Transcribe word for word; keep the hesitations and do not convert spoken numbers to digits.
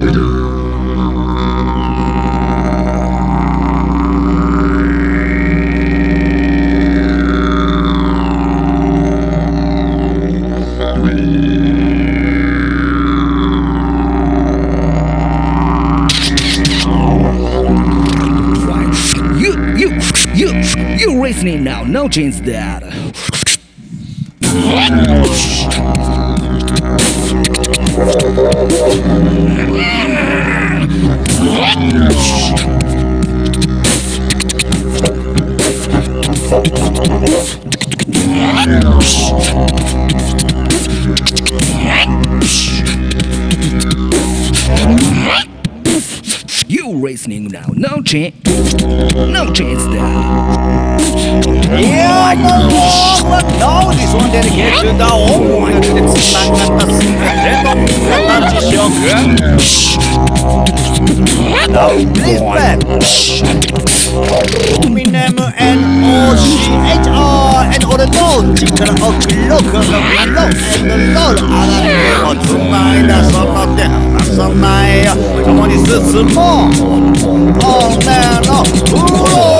You're listening now, no change that. You're listening now, no change, no change that. Yeah, the long now this one dedicated to the old and it's not the Now please back Eminem and O C H R and all the notes Chicken of local below and the low I got to mind some of them some my someone is small Oh man, oh